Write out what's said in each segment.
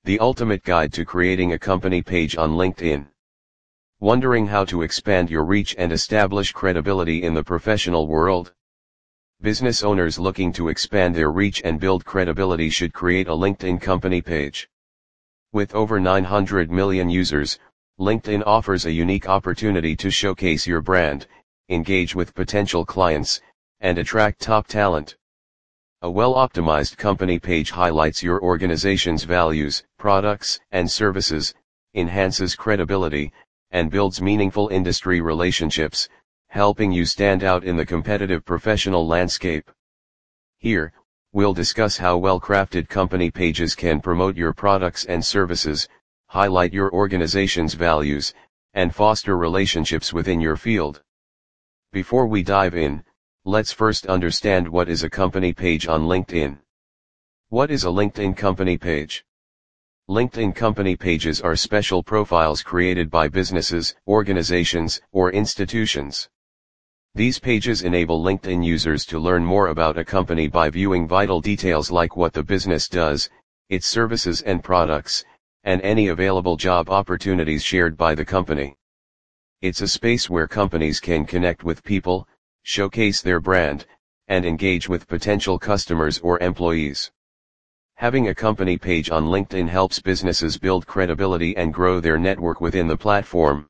the ultimate guide to creating a company page on LinkedIn. Wondering how to expand your reach and establish credibility in the professional world? Business owners looking to expand their reach and build credibility should create a LinkedIn company page. With over 900 million users, LinkedIn offers a unique opportunity to showcase your brand, engage with potential clients, and attract top talent. A well-optimized company page highlights your organization's values, products, and services, enhances credibility, and builds meaningful industry relationships, helping you stand out in the competitive professional landscape. Here, we'll discuss how well-crafted company pages can promote your products and services, highlight your organization's values, and foster relationships within your field. Before we dive in, let's first understand what is a company page on LinkedIn. What is a LinkedIn company page? LinkedIn company pages are special profiles created by businesses, organizations, or institutions. These pages enable LinkedIn users to learn more about a company by viewing vital details like what the business does, its services and products, and any available job opportunities shared by the company. It's a space where companies can connect with people, showcase their brand, and engage with potential customers or employees. Having a company page on LinkedIn helps businesses build credibility and grow their network within the platform.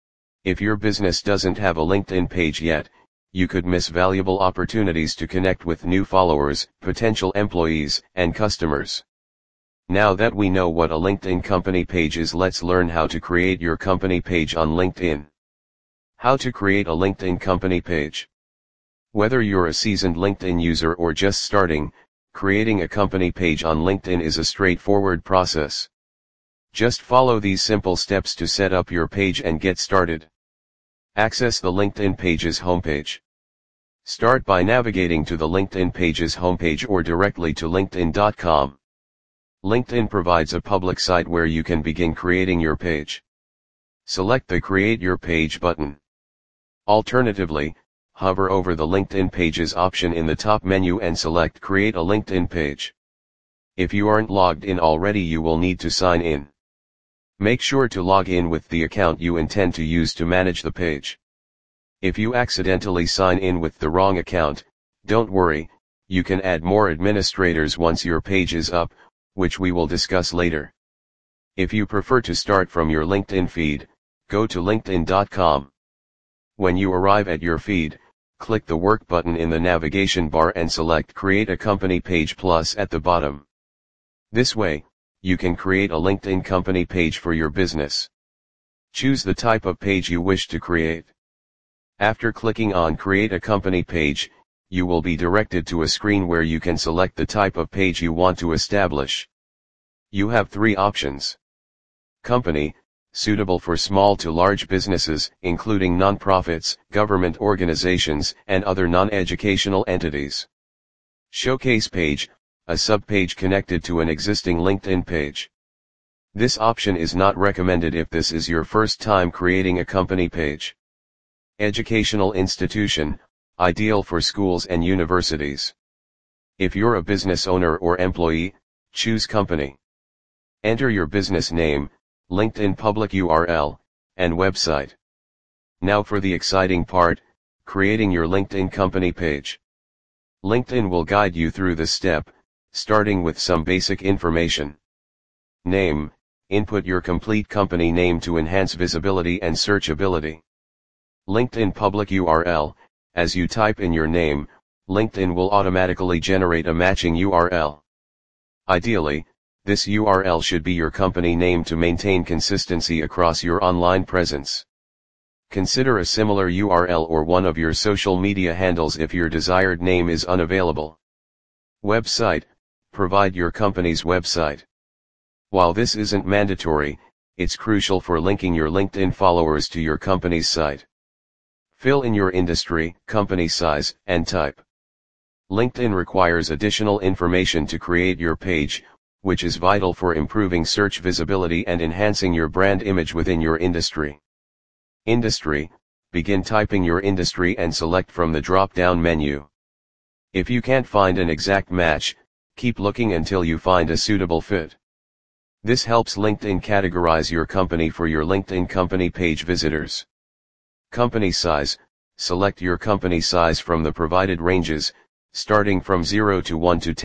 If your business doesn't have a LinkedIn page yet, you could miss valuable opportunities to connect with new followers, potential employees, and customers. Now that we know what a LinkedIn company page is, let's learn how to create your company page on LinkedIn. How to create a LinkedIn company page. Whether you're a seasoned LinkedIn user or just starting, creating a company page on LinkedIn is a straightforward process. Just follow these simple steps to set up your page and get started. Access the LinkedIn page's homepage. Start by navigating to the LinkedIn page's homepage or directly to linkedin.com. LinkedIn provides a public site where you can begin creating your page. Select the Create Your Page button. Alternatively, hover over the LinkedIn Pages option in the top menu and select Create a LinkedIn Page. If you aren't logged in already, you will need to sign in. Make sure to log in with the account you intend to use to manage the page. If you accidentally sign in with the wrong account, don't worry, you can add more administrators once your page is up, which we will discuss later. If you prefer to start from your LinkedIn feed, go to linkedin.com. When you arrive at your feed, click the Work button in the navigation bar and select Create a Company Page Plus at the bottom. This way, you can create a LinkedIn company page for your business. Choose the type of page you wish to create. After clicking on Create a Company Page, you will be directed to a screen where you can select the type of page you want to establish. You have three options. Company, suitable for small to large businesses, including nonprofits, government organizations, and other non-educational entities. Showcase page, a subpage connected to an existing LinkedIn page. This option is not recommended if this is your first time creating a company page. Educational institution, ideal for schools and universities. If you're a business owner or employee, choose company. Enter your business name, LinkedIn public URL, and website. Now for the exciting part, creating your LinkedIn company page. LinkedIn will guide you through this step, starting with some basic information. Name, input your complete company name to enhance visibility and searchability. LinkedIn public URL, as you type in your name, LinkedIn will automatically generate a matching URL. Ideally, this URL should be your company name to maintain consistency across your online presence. Consider a similar URL or one of your social media handles if your desired name is unavailable. Website, provide your company's website. While this isn't mandatory, it's crucial for linking your LinkedIn followers to your company's site. Fill in your industry, company size, and type. LinkedIn requires additional information to create your page, which is vital for improving search visibility and enhancing your brand image within your industry. Industry, begin typing your industry and select from the drop-down menu. If you can't find an exact match, keep looking until you find a suitable fit. This helps LinkedIn categorize your company for your LinkedIn company page visitors. Company size: select your company size from the provided ranges, starting from 0 to 1 to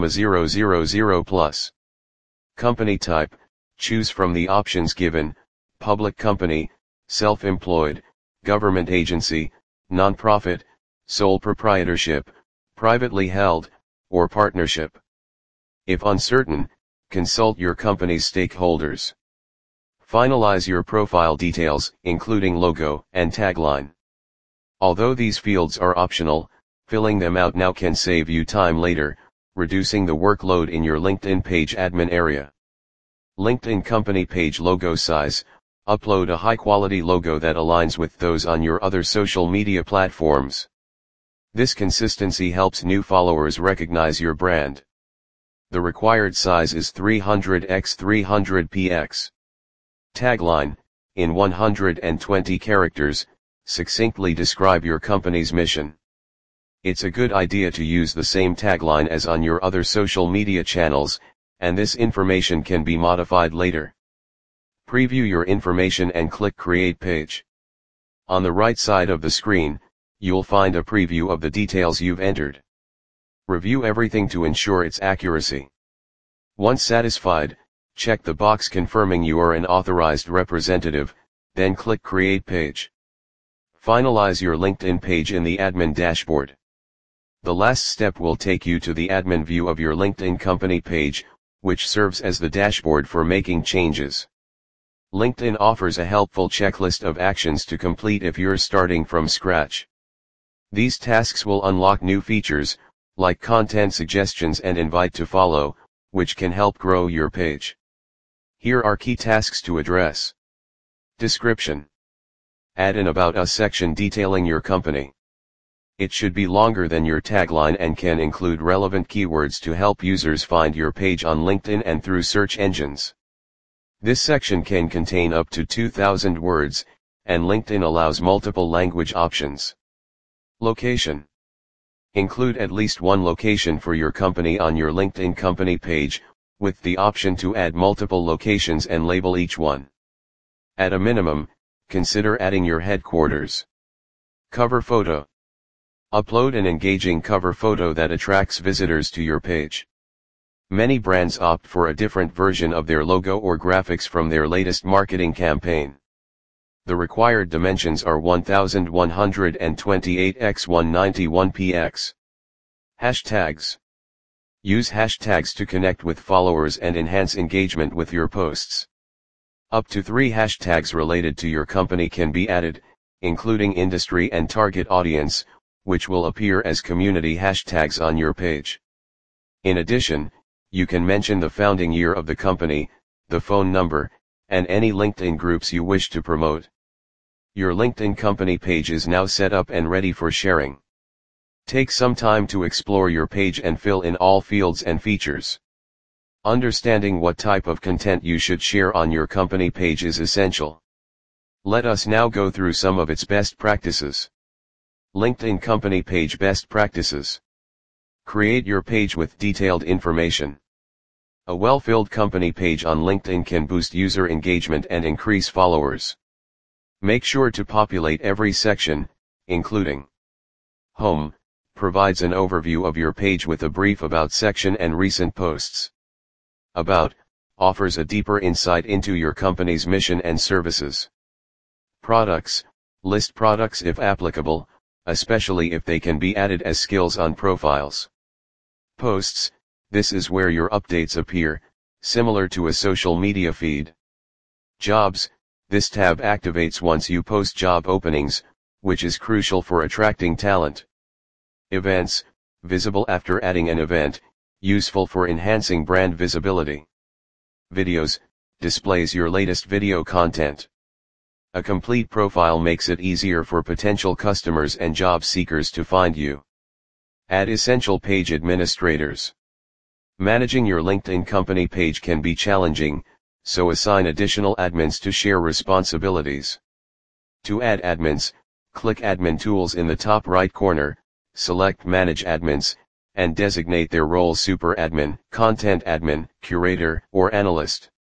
10,000 plus. Company type: choose from the options given: public company, self-employed, government agency, non-profit, sole proprietorship, privately held, or partnership. If uncertain, consult your company's stakeholders. Finalize your profile details, including logo and tagline. Although these fields are optional, filling them out now can save you time later, reducing the workload in your LinkedIn page admin area. LinkedIn company page logo size: upload a high-quality logo that aligns with those on your other social media platforms. This consistency helps new followers recognize your brand. The required size is 300 x 300 px. Tagline: in 120 characters, succinctly describe your company's mission. It's a good idea to use the same tagline as on your other social media channels, and this information can be modified later. Preview your information and click Create Page. On the right side of the screen, you'll find a preview of the details you've entered. Review everything to ensure its accuracy. Once satisfied, check the box confirming you are an authorized representative, then click Create Page. Finalize your LinkedIn page in the admin dashboard. The last step will take you to the admin view of your LinkedIn company page, which serves as the dashboard for making changes. LinkedIn offers a helpful checklist of actions to complete if you're starting from scratch. These tasks will unlock new features, like content suggestions and invite to follow, which can help grow your page. Here are key tasks to address. Description: add an About Us section detailing your company. It should be longer than your tagline and can include relevant keywords to help users find your page on LinkedIn and through search engines. This section can contain up to 2,000 words, and LinkedIn allows multiple language options. Location: include at least one location for your company on your LinkedIn company page, with the option to add multiple locations and label each one. At a minimum, consider adding your headquarters. Cover photo: upload an engaging cover photo that attracts visitors to your page. Many brands opt for a different version of their logo or graphics from their latest marketing campaign. The required dimensions are 1128 x 191 px. Hashtags: use hashtags to connect with followers and enhance engagement with your posts. Up to 3 hashtags related to your company can be added, including industry and target audience, which will appear as community hashtags on your page. In addition, you can mention the founding year of the company, the phone number, and any LinkedIn groups you wish to promote. Your LinkedIn company page is now set up and ready for sharing. Take some time to explore your page and fill in all fields and features. Understanding what type of content you should share on your company page is essential. Let us now go through some of its best practices. LinkedIn company page best practices. Create your page with detailed information. A well-filled company page on LinkedIn can boost user engagement and increase followers. Make sure to populate every section, including Home, provides an overview of your page with a brief about section and recent posts. About, offers a deeper insight into your company's mission and services. Products, list products if applicable, especially if they can be added as skills on profiles. Posts, this is where your updates appear, similar to a social media feed. Jobs, this tab activates once you post job openings, which is crucial for attracting talent. Events, visible after adding an event, useful for enhancing brand visibility. Videos, displays your latest video content. A complete profile makes it easier for potential customers and job seekers to find you. Add essential page administrators. Managing your LinkedIn company page can be challenging, so assign additional admins to share responsibilities. To add admins, click Admin Tools in the top right corner, select Manage Admins, and designate their role: Super Admin, Content Admin, Curator, or Analyst.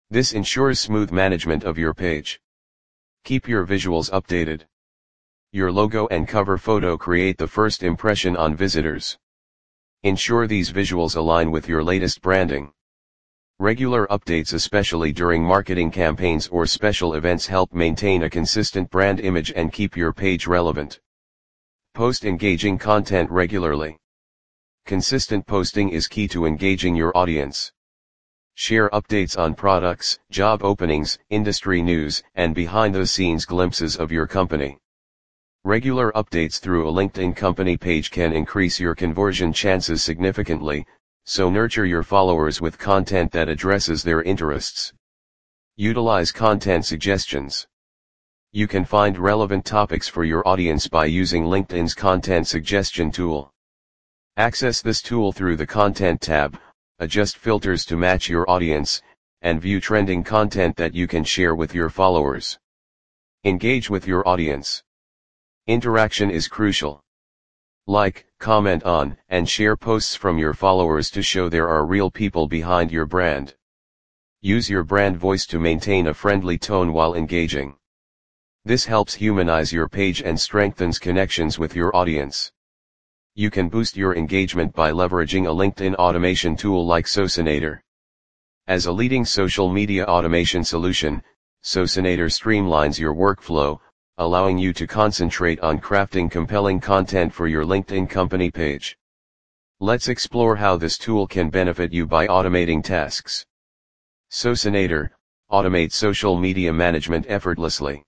This ensures smooth management of your page. Keep your visuals updated. Your logo and cover photo create the first impression on visitors. Ensure these visuals align with your latest branding. Regular updates, especially during marketing campaigns or special events, help maintain a consistent brand image and keep your page relevant. Post engaging content regularly. Consistent posting is key to engaging your audience. Share updates on products, job openings, industry news, and behind-the-scenes glimpses of your company. Regular updates through a LinkedIn company page can increase your conversion chances significantly, so nurture your followers with content that addresses their interests. Utilize content suggestions. You can find relevant topics for your audience by using LinkedIn's content suggestion tool. Access this tool through the Content tab, adjust filters to match your audience, and view trending content that you can share with your followers. Engage with your audience. Interaction is crucial. Like, comment on, and share posts from your followers to show there are real people behind your brand. Use your brand voice to maintain a friendly tone while engaging. This helps humanize your page and strengthens connections with your audience. You can boost your engagement by leveraging a LinkedIn automation tool like Socinator. As a leading social media automation solution, Socinator streamlines your workflow, allowing you to concentrate on crafting compelling content for your LinkedIn company page. Let's explore how this tool can benefit you by automating tasks. Socinator, automate social media management effortlessly.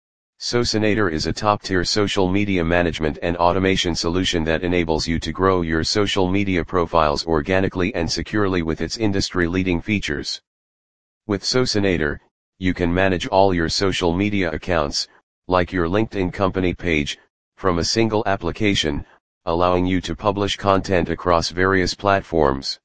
Socinator is a top-tier social media management and automation solution that enables you to grow your social media profiles organically and securely with its industry-leading features. With Socinator, you can manage all your social media accounts, like your LinkedIn company page, from a single application, allowing you to publish content across various platforms.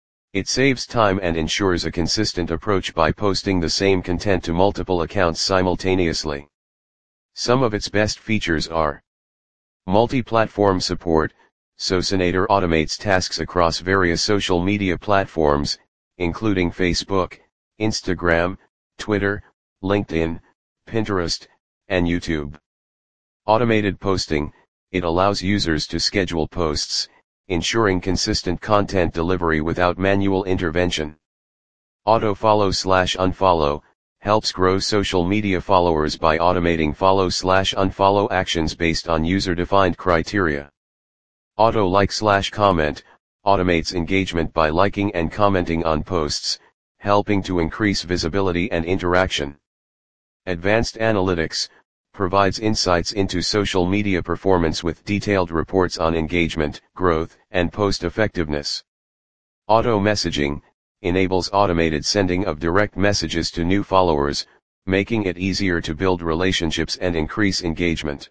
It saves time and ensures a consistent approach by posting the same content to multiple accounts simultaneously. Some of its best features are multi-platform support. Socinator automates tasks across various social media platforms, including Facebook, Instagram, Twitter, LinkedIn, Pinterest, and YouTube. Automated posting, it allows users to schedule posts, ensuring consistent content delivery without manual intervention. Auto follow/unfollow, helps grow social media followers by automating follow/unfollow actions based on user-defined criteria. Auto like/comment, automates engagement by liking and commenting on posts, helping to increase visibility and interaction. Advanced Analytics, provides insights into social media performance with detailed reports on engagement, growth, and post effectiveness. Auto Messaging, enables automated sending of direct messages to new followers, making it easier to build relationships and increase engagement.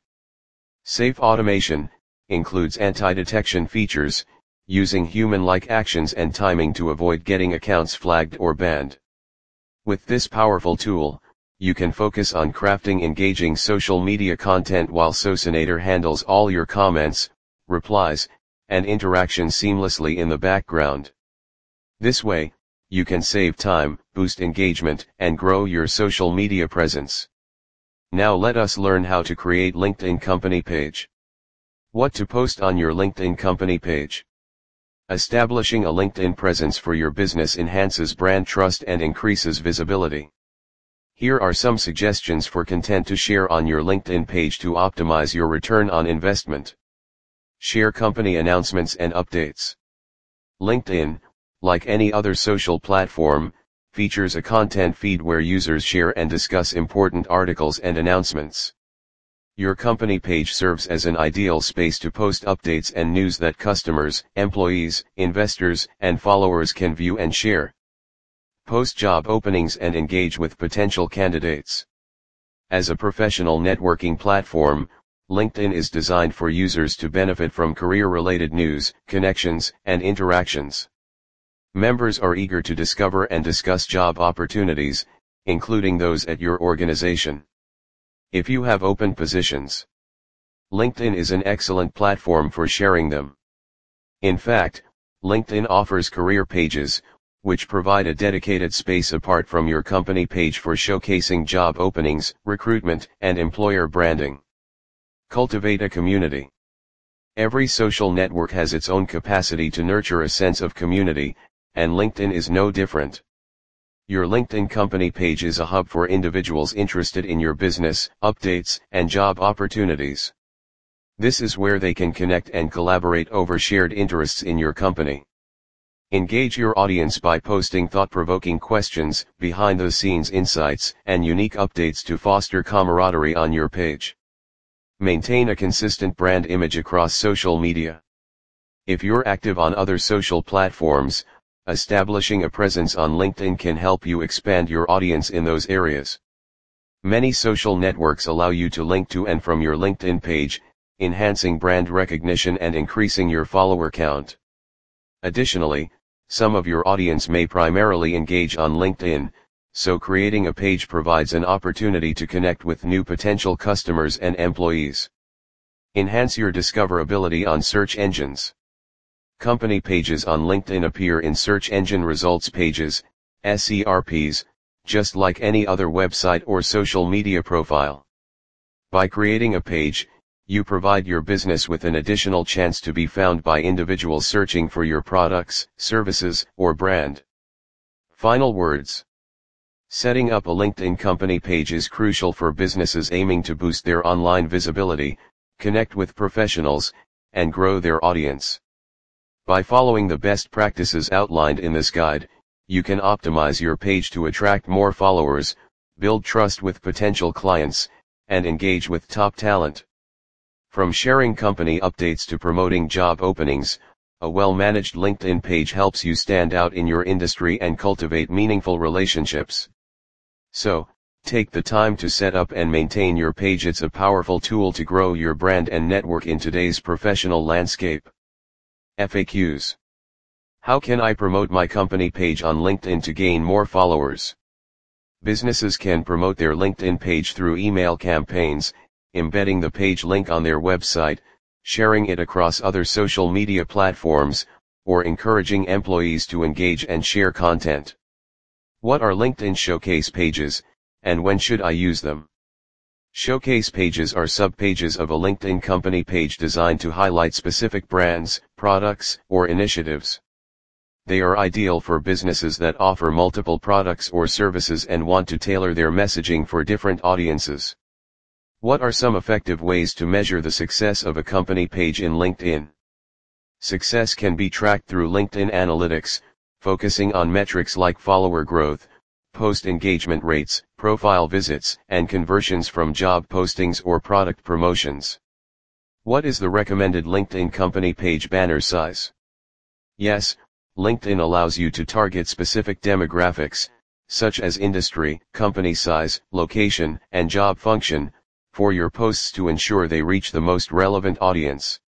Safe Automation, includes anti-detection features, using human-like actions and timing to avoid getting accounts flagged or banned. With this powerful tool, you can focus on crafting engaging social media content while Socinator handles all your comments, replies, and interactions seamlessly in the background. This way, you can save time, boost engagement, and grow your social media presence. Now let us learn how to create LinkedIn company page. What to post on your LinkedIn company page. Establishing a LinkedIn presence for your business enhances brand trust and increases visibility. Here are some suggestions for content to share on your LinkedIn page to optimize your return on investment. Share company announcements and updates. LinkedIn, like any other social platform, features a content feed where users share and discuss important articles and announcements. Your company page serves as an ideal space to post updates and news that customers, employees, investors, and followers can view and share. Post job openings and engage with potential candidates. As a professional networking platform, LinkedIn is designed for users to benefit from career-related news, connections, and interactions. Members are eager to discover and discuss job opportunities, including those at your organization. If you have open positions, LinkedIn is an excellent platform for sharing them. In fact, LinkedIn offers career pages, which provide a dedicated space apart from your company page for showcasing job openings, recruitment, and employer branding. Cultivate a community. Every social network has its own capacity to nurture a sense of community, and LinkedIn is no different. Your LinkedIn company page is a hub for individuals interested in your business, updates, and job opportunities. This is where they can connect and collaborate over shared interests in your company. Engage your audience by posting thought-provoking questions, behind-the-scenes insights, and unique updates to foster camaraderie on your page. Maintain a consistent brand image across social media. If you're active on other social platforms, establishing a presence on LinkedIn can help you expand your audience in those areas. Many social networks allow you to link to and from your LinkedIn page, enhancing brand recognition and increasing your follower count. Additionally, some of your audience may primarily engage on LinkedIn, so creating a page provides an opportunity to connect with new potential customers and employees. Enhance your discoverability on search engines. Company pages on LinkedIn appear in search engine results pages, SERPs, just like any other website or social media profile. By creating a page, you provide your business with an additional chance to be found by individuals searching for your products, services, or brand. Final words. Setting up a LinkedIn company page is crucial for businesses aiming to boost their online visibility, connect with professionals, and grow their audience. By following the best practices outlined in this guide, you can optimize your page to attract more followers, build trust with potential clients, and engage with top talent. From sharing company updates to promoting job openings, a well-managed LinkedIn page helps you stand out in your industry and cultivate meaningful relationships. So, take the time to set up and maintain your page. It's a powerful tool to grow your brand and network in today's professional landscape. FAQs. How can I promote my company page on LinkedIn to gain more followers? Businesses can promote their LinkedIn page through email campaigns, embedding the page link on their website, sharing it across other social media platforms, or encouraging employees to engage and share content. What are LinkedIn showcase pages, and when should I use them? Showcase pages are subpages of a LinkedIn company page designed to highlight specific brands, products, or initiatives. They are ideal for businesses that offer multiple products or services and want to tailor their messaging for different audiences. What are some effective ways to measure the success of a company page in LinkedIn? Success can be tracked through LinkedIn Analytics, focusing on metrics like follower growth, post engagement rates, profile visits, and conversions from job postings or product promotions. What is the recommended LinkedIn company page banner size? Yes, LinkedIn allows you to target specific demographics, such as industry, company size, location, and job function, for your posts to ensure they reach the most relevant audience.